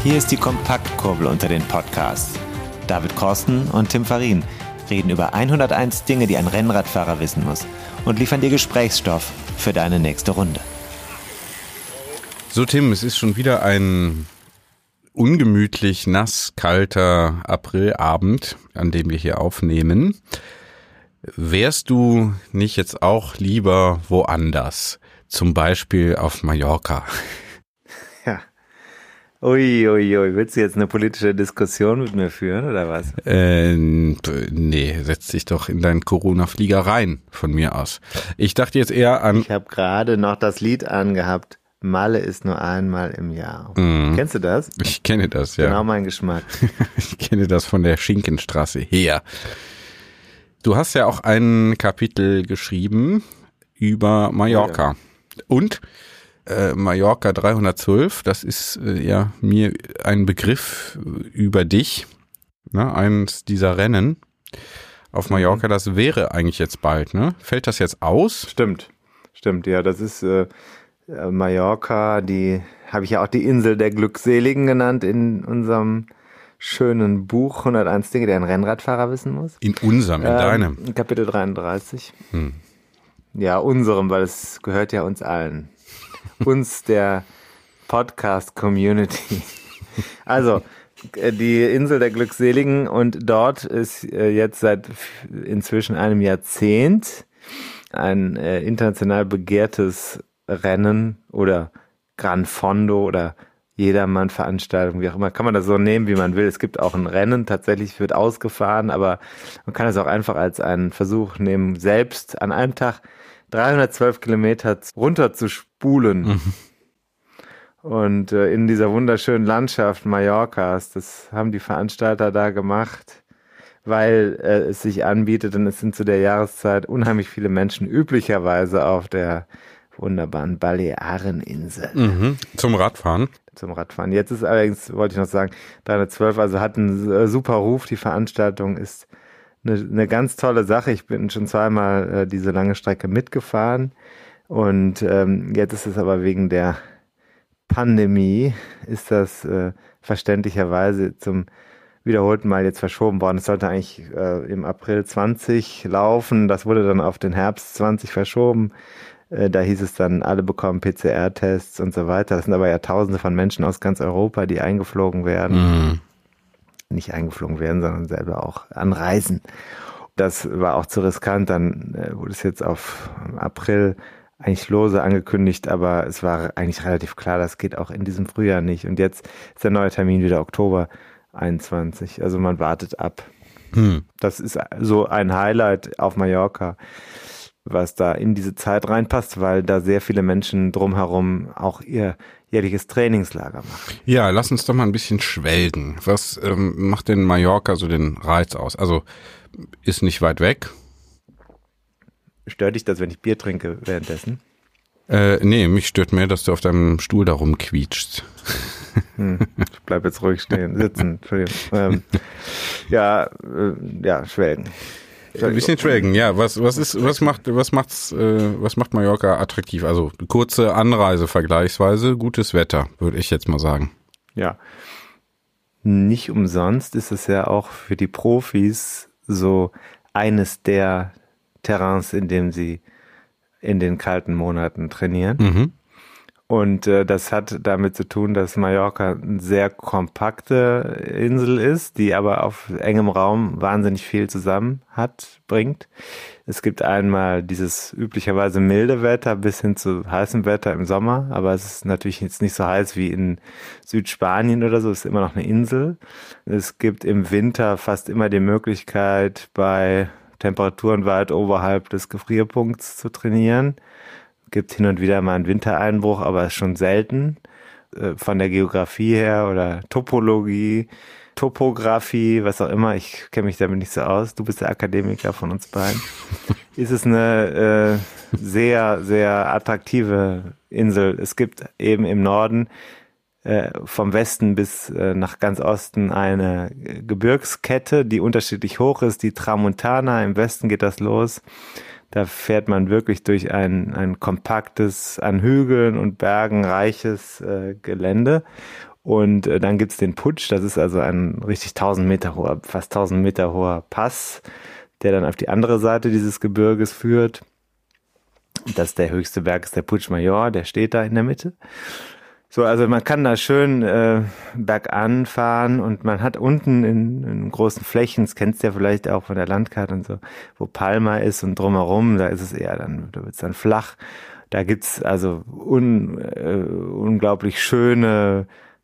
Hier ist die Kompaktkurbel unter den Podcasts. David Korsten und Tim Farin reden über 101 Dinge, die ein Rennradfahrer wissen muss und liefern dir Gesprächsstoff für deine nächste Runde. So Tim, es ist schon wieder ein ungemütlich nass kalter Aprilabend, an dem wir hier aufnehmen. Wärst du nicht jetzt auch lieber woanders? Zum Beispiel auf Mallorca? Ja. Uiuiui, willst du jetzt eine politische Diskussion mit mir führen, oder was? Nee, setz dich doch in deinen Corona-Flieger rein, von mir aus. Ich dachte jetzt eher an... Ich habe gerade noch das Lied angehabt. Malle ist nur einmal im Jahr. Kennst du das? Ich kenne das, ja. Genau mein Geschmack. Ich kenne das von der Schinkenstraße her. Du hast ja auch ein Kapitel geschrieben über Mallorca. Ja. Und Mallorca 312, das ist ja mir ein Begriff über dich. Ne? Eins dieser Rennen auf Mallorca, das wäre eigentlich jetzt bald, ne? Fällt das jetzt aus? Stimmt, ja, das ist Mallorca, die habe ich ja auch die Insel der Glückseligen genannt in unserem schönen Buch 101 Dinge, die ein Rennradfahrer wissen muss. In deinem. Kapitel 33. Ja, unserem, weil es gehört ja uns allen. Uns, der Podcast-Community. Also, die Insel der Glückseligen, und dort ist jetzt seit inzwischen einem Jahrzehnt ein international begehrtes Rennen oder Gran Fondo oder Jedermann-Veranstaltung, wie auch immer, kann man das so nehmen, wie man will. Es gibt auch ein Rennen, tatsächlich wird ausgefahren, aber man kann es auch einfach als einen Versuch nehmen, selbst an einem Tag 312 Kilometer runter zu spulen. Und in dieser wunderschönen Landschaft Mallorcas, das haben die Veranstalter da gemacht, weil es sich anbietet, und es sind zu der Jahreszeit unheimlich viele Menschen üblicherweise auf der wunderbaren Baleareninsel. Zum Radfahren. Jetzt ist allerdings, wollte ich noch sagen, 312, also hat einen super Ruf. Die Veranstaltung ist eine ganz tolle Sache. Ich bin schon zweimal diese lange Strecke mitgefahren, und jetzt ist es aber wegen der Pandemie, ist das verständlicherweise zum wiederholten Mal jetzt verschoben worden. Es sollte eigentlich im April 20 laufen, das wurde dann auf den Herbst 20 verschoben. Da hieß es dann, alle bekommen PCR-Tests und so weiter. Das sind aber ja Tausende von Menschen aus ganz Europa, die eingeflogen werden. Nicht eingeflogen werden, sondern selber auch anreisen. Das war auch zu riskant. Dann wurde es jetzt auf April eigentlich lose angekündigt, aber es war eigentlich relativ klar, das geht auch in diesem Frühjahr nicht. Und jetzt ist der neue Termin wieder Oktober 21. Also man wartet ab. Das ist so ein Highlight auf Mallorca, was da in diese Zeit reinpasst, weil da sehr viele Menschen drumherum auch ihr jährliches Trainingslager machen. Ja, lass uns doch mal ein bisschen schwelgen. Was macht denn Mallorca so den Reiz aus? Also ist nicht weit weg. Stört dich das, wenn ich Bier trinke währenddessen? Nee, mich stört mehr, dass du auf deinem Stuhl da rumquietschst. Ich bleib jetzt ruhig sitzen. Entschuldigung. Schwelgen. Ein bisschen schwelgen, ja. Was macht Mallorca attraktiv? Also kurze Anreise vergleichsweise, gutes Wetter, würde ich jetzt mal sagen. Ja. Nicht umsonst ist es ja auch für die Profis so eines der Terrains, in dem sie in den kalten Monaten trainieren. Und das hat damit zu tun, dass Mallorca eine sehr kompakte Insel ist, die aber auf engem Raum wahnsinnig viel bringt. Es gibt einmal dieses üblicherweise milde Wetter bis hin zu heißem Wetter im Sommer, aber es ist natürlich jetzt nicht so heiß wie in Südspanien oder so, es ist immer noch eine Insel. Es gibt im Winter fast immer die Möglichkeit, bei Temperaturen weit oberhalb des Gefrierpunkts zu trainieren. Gibt hin und wieder mal einen Wintereinbruch, aber ist schon selten. Von der Geografie her oder Topografie, was auch immer, ich kenne mich damit nicht so aus. Du bist der Akademiker von uns beiden. Ist es eine sehr, sehr attraktive Insel. Es gibt eben im Norden vom Westen bis nach ganz Osten eine Gebirgskette, die unterschiedlich hoch ist. Die Tramontana, im Westen geht das los. Da fährt man wirklich durch ein kompaktes, an Hügeln und Bergen reiches Gelände. Und dann gibt's den Putsch, das ist also ein richtig fast 1000 Meter hoher Pass, der dann auf die andere Seite dieses Gebirges führt. Das ist der höchste Berg, ist der Puig Mayor, der steht da in der Mitte. So, also man kann da schön bergan fahren und man hat unten in großen Flächen, das kennst du ja vielleicht auch von der Landkarte und so, wo Palma ist und drumherum, da ist es eher dann, da wird's dann flach. Da gibt's also unglaublich schöne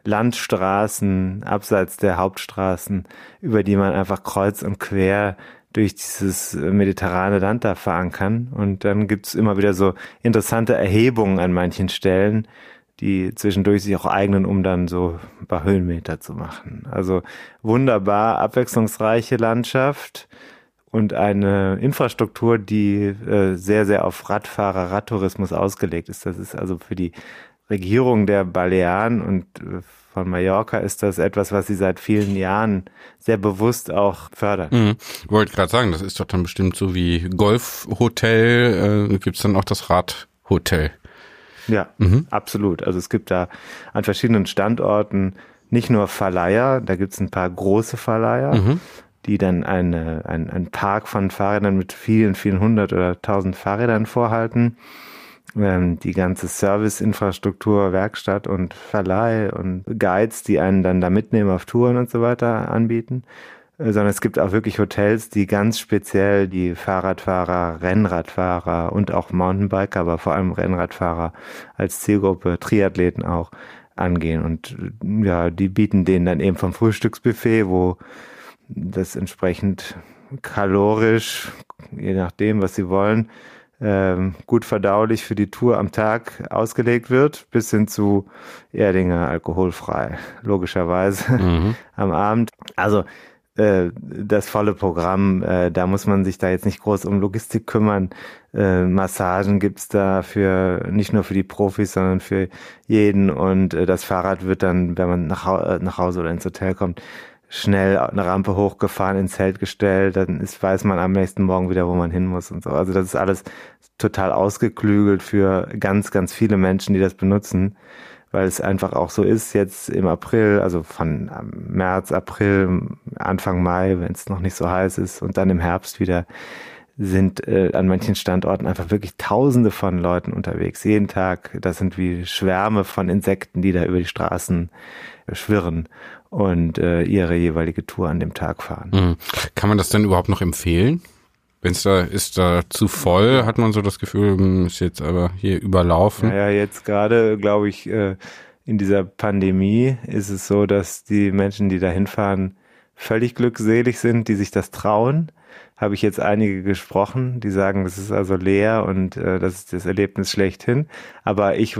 Landstraßen abseits der Hauptstraßen, über die man einfach kreuz und quer durch dieses mediterrane Land da fahren kann. Und dann gibt's immer wieder so interessante Erhebungen an manchen Stellen, die zwischendurch sich auch eignen, um dann so ein paar Höhenmeter zu machen. Also wunderbar abwechslungsreiche Landschaft und eine Infrastruktur, die sehr, sehr auf Radtourismus ausgelegt ist. Das ist also für die Regierung der Balearen und von Mallorca ist das etwas, was sie seit vielen Jahren sehr bewusst auch fördern. Ich wollte gerade sagen, das ist doch dann bestimmt so wie Golfhotel, gibt's dann auch das Radhotel. Ja, absolut. Also es gibt da an verschiedenen Standorten nicht nur Verleiher, da gibt's ein paar große Verleiher, die dann einen Park von Fahrrädern mit vielen, vielen 100 oder 1000 Fahrrädern vorhalten. Die ganze Serviceinfrastruktur, Werkstatt und Verleih und Guides, die einen dann da mitnehmen auf Touren und so weiter anbieten. Sondern es gibt auch wirklich Hotels, die ganz speziell die Fahrradfahrer, Rennradfahrer und auch Mountainbiker, aber vor allem Rennradfahrer als Zielgruppe, Triathleten auch angehen. Und ja, die bieten denen dann eben vom Frühstücksbuffet, wo das entsprechend kalorisch, je nachdem, was sie wollen, gut verdaulich für die Tour am Tag ausgelegt wird, bis hin zu Erdinger alkoholfrei, logischerweise am Abend. Also das volle Programm, da muss man sich da jetzt nicht groß um Logistik kümmern. Massagen gibt's da nicht nur für die Profis, sondern für jeden. Und das Fahrrad wird dann, wenn man nach Hause oder ins Hotel kommt, schnell eine Rampe hochgefahren, ins Zelt gestellt, dann weiß man am nächsten Morgen wieder, wo man hin muss und so. Also das ist alles total ausgeklügelt für ganz, ganz viele Menschen, die das benutzen, weil es einfach auch so ist, jetzt im April, also von März, April, Anfang Mai, wenn es noch nicht so heiß ist und dann im Herbst wieder, sind an manchen Standorten einfach wirklich Tausende von Leuten unterwegs, jeden Tag. Das sind wie Schwärme von Insekten, die da über die Straßen schwirren und ihre jeweilige Tour an dem Tag fahren. Kann man das denn überhaupt noch empfehlen? Wenn es da ist da zu voll, hat man so das Gefühl, ist jetzt aber hier überlaufen. Naja, jetzt gerade, glaube ich, in dieser Pandemie ist es so, dass die Menschen, die da hinfahren, völlig glückselig sind, die sich das trauen. Habe ich jetzt einige gesprochen, die sagen, das ist also leer und das ist das Erlebnis schlechthin. Aber ich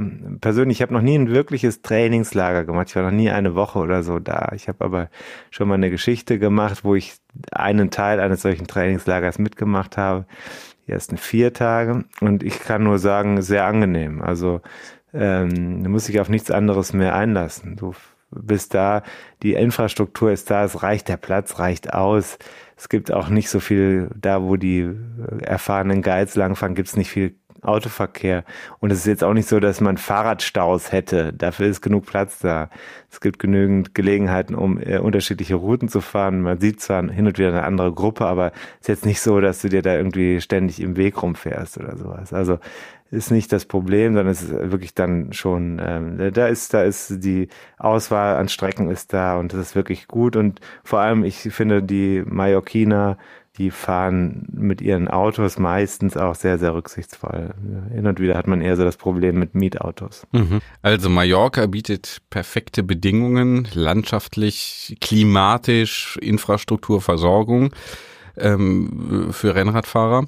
habe noch nie ein wirkliches Trainingslager gemacht. Ich war noch nie eine Woche oder so da. Ich habe aber schon mal eine Geschichte gemacht, wo ich einen Teil eines solchen Trainingslagers mitgemacht habe. Die ersten 4 Tage. Und ich kann nur sagen, sehr angenehm. Also du musst dich auf nichts anderes mehr einlassen. Du bist da, die Infrastruktur ist da, es reicht, der Platz reicht aus. Es gibt auch nicht so viel, da wo die erfahrenen Guides langfahren, gibt es nicht viel Autoverkehr. Und es ist jetzt auch nicht so, dass man Fahrradstaus hätte. Dafür ist genug Platz da. Es gibt genügend Gelegenheiten, um unterschiedliche Routen zu fahren. Man sieht zwar hin und wieder eine andere Gruppe, aber es ist jetzt nicht so, dass du dir da irgendwie ständig im Weg rumfährst oder sowas. Also ist nicht das Problem, sondern es ist wirklich dann schon, da ist die Auswahl an Strecken ist da und das ist wirklich gut. Und vor allem, ich finde, die Mallorquiner, die fahren mit ihren Autos meistens auch sehr, sehr rücksichtsvoll. Hin und wieder hat man eher so das Problem mit Mietautos. Also Mallorca bietet perfekte Bedingungen, landschaftlich, klimatisch, Infrastruktur, Versorgung für Rennradfahrer.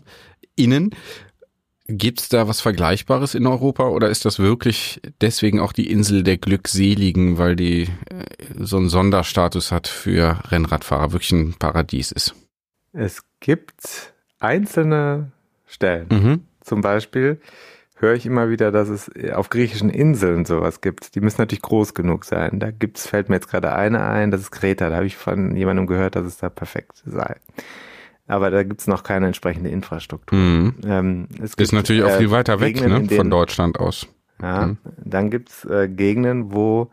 Gibt's da was Vergleichbares in Europa oder ist das wirklich deswegen auch die Insel der Glückseligen, weil die so einen Sonderstatus hat für Rennradfahrer, wirklich ein Paradies ist? Es gibt einzelne Stellen. Zum Beispiel höre ich immer wieder, dass es auf griechischen Inseln sowas gibt. Die müssen natürlich groß genug sein. Fällt mir jetzt gerade eine ein, das ist Kreta. Da habe ich von jemandem gehört, dass es da perfekt sei. Aber da gibt's noch keine entsprechende Infrastruktur. Es gibt, ist natürlich auch viel weiter weg, Gegenden, ne, von Deutschland aus. Ja, dann gibt's Gegenden, wo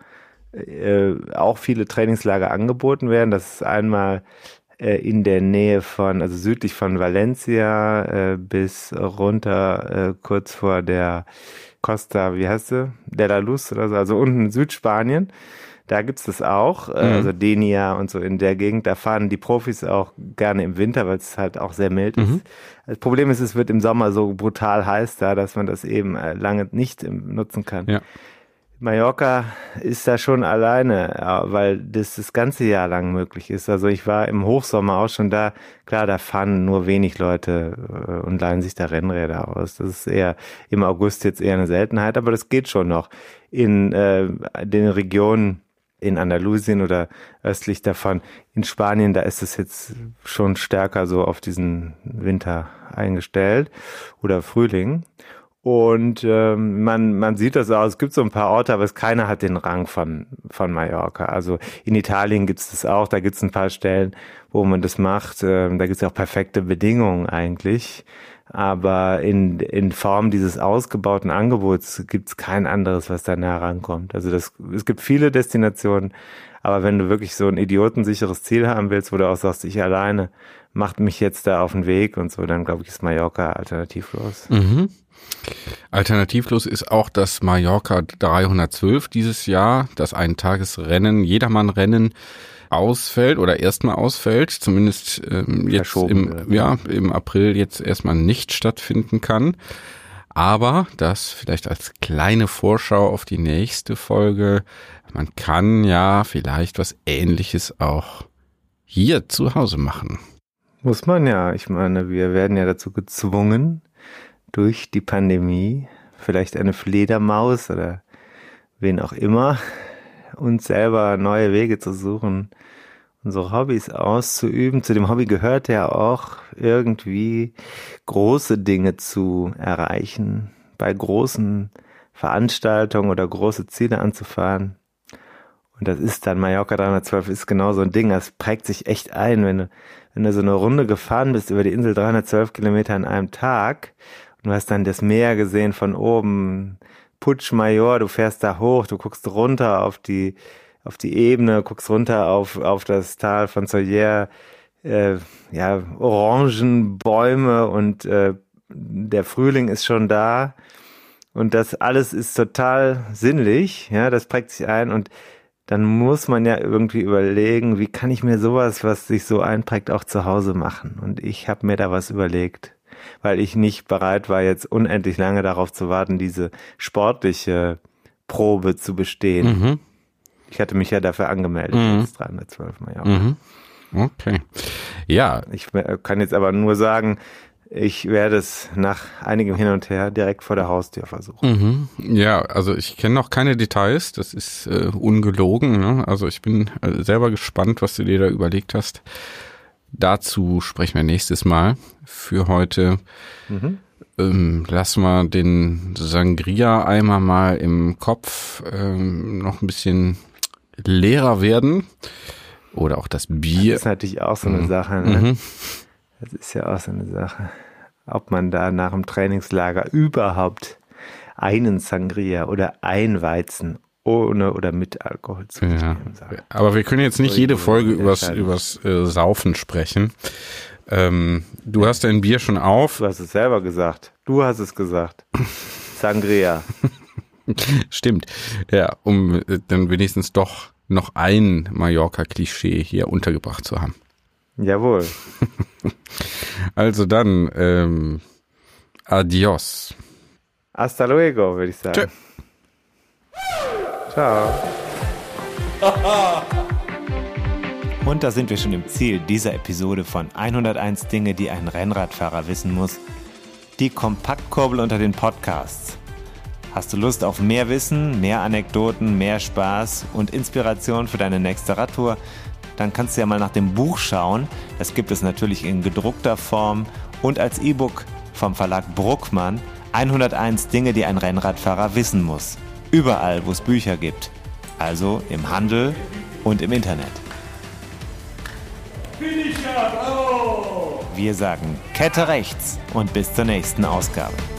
auch viele Trainingslager angeboten werden. Das ist einmal in der Nähe von, also südlich von Valencia bis runter kurz vor der Costa, wie heißt sie? De la Luz oder so, also unten in Südspanien. Da gibt's das auch, also Denia und so in der Gegend. Da fahren die Profis auch gerne im Winter, weil es halt auch sehr mild ist. Das Problem ist, es wird im Sommer so brutal heiß da, dass man das eben lange nicht nutzen kann. Ja. Mallorca ist da schon alleine, weil das ganze Jahr lang möglich ist. Also ich war im Hochsommer auch schon da. Klar, da fahren nur wenig Leute und leihen sich da Rennräder aus. Das ist eher im August jetzt eher eine Seltenheit, aber das geht schon noch. In den Regionen in Andalusien oder östlich davon, in Spanien, da ist es jetzt schon stärker so auf diesen Winter eingestellt oder Frühling. Und man sieht das auch, es gibt so ein paar Orte, aber keiner hat den Rang von Mallorca. Also in Italien gibt es das auch, da gibt es ein paar Stellen, wo man das macht. Da gibt es auch perfekte Bedingungen eigentlich. Aber in Form dieses ausgebauten Angebots gibt es kein anderes, was da nah rankommt. Also es gibt viele Destinationen, aber wenn du wirklich so ein idiotensicheres Ziel haben willst, wo du auch sagst, ich alleine macht mich jetzt da auf den Weg und so, dann glaube ich, ist Mallorca alternativlos. Alternativlos ist auch das Mallorca 312 dieses Jahr, das Eintagesrennen, Jedermann-Rennen ausfällt oder erstmal ausfällt, zumindest jetzt im April jetzt erstmal nicht stattfinden kann. Aber das vielleicht als kleine Vorschau auf die nächste Folge, man kann ja vielleicht was Ähnliches auch hier zu Hause machen. Muss man ja. Ich meine, wir werden ja dazu gezwungen, durch die Pandemie, vielleicht eine Fledermaus oder wen auch immer, uns selber neue Wege zu suchen, unsere Hobbys auszuüben. Zu dem Hobby gehört ja auch irgendwie große Dinge zu erreichen, bei großen Veranstaltungen oder große Ziele anzufahren. Und das ist dann Mallorca 312 ist genau so ein Ding, das prägt sich echt ein, wenn du so eine Runde gefahren bist über die Insel, 312 Kilometer an einem Tag und du hast dann das Meer gesehen von oben, Puigmayor, du fährst da hoch, du guckst runter auf die Ebene, guckst runter auf das Tal von Sóller, Orangenbäume und der Frühling ist schon da und das alles ist total sinnlich, ja, das prägt sich ein und dann muss man ja irgendwie überlegen, wie kann ich mir sowas, was sich so einprägt, auch zu Hause machen. Und ich habe mir da was überlegt, weil ich nicht bereit war, jetzt unendlich lange darauf zu warten, diese sportliche Probe zu bestehen. Ich hatte mich ja dafür angemeldet, als 312 Mallorca. Okay. Ja. Ich kann jetzt aber nur sagen, ich werde es nach einigem Hin und Her direkt vor der Haustür versuchen. Ja, also ich kenne noch keine Details, das ist ungelogen, ne? Also ich bin selber gespannt, was du dir da überlegt hast. Dazu sprechen wir nächstes Mal. Für heute lassen wir den Sangria-Eimer mal im Kopf noch ein bisschen leerer werden. Oder auch das Bier. Das ist natürlich auch so eine Sache, ne? Das ist ja auch so eine Sache, ob man da nach dem Trainingslager überhaupt einen Sangria oder ein Weizen ohne oder mit Alkohol zu trinken soll. Aber wir können jetzt nicht jede Folge übers Saufen sprechen. Du hast dein Bier schon auf. Du hast es selber gesagt. Du hast es gesagt. Sangria. Stimmt. Ja, um dann wenigstens doch noch ein Mallorca-Klischee hier untergebracht zu haben. Jawohl. Also dann, adios. Hasta luego, würde ich sagen. Tschö. Ciao. Und da sind wir schon im Ziel dieser Episode von 101 Dinge, die ein Rennradfahrer wissen muss. Die Kompaktkurbel unter den Podcasts. Hast du Lust auf mehr Wissen, mehr Anekdoten, mehr Spaß und Inspiration für deine nächste Radtour? Dann kannst du ja mal nach dem Buch schauen. Das gibt es natürlich in gedruckter Form und als E-Book vom Verlag Bruckmann. 101 Dinge, die ein Rennradfahrer wissen muss. Überall, wo es Bücher gibt. Also im Handel und im Internet. Wir sagen Kette rechts und bis zur nächsten Ausgabe.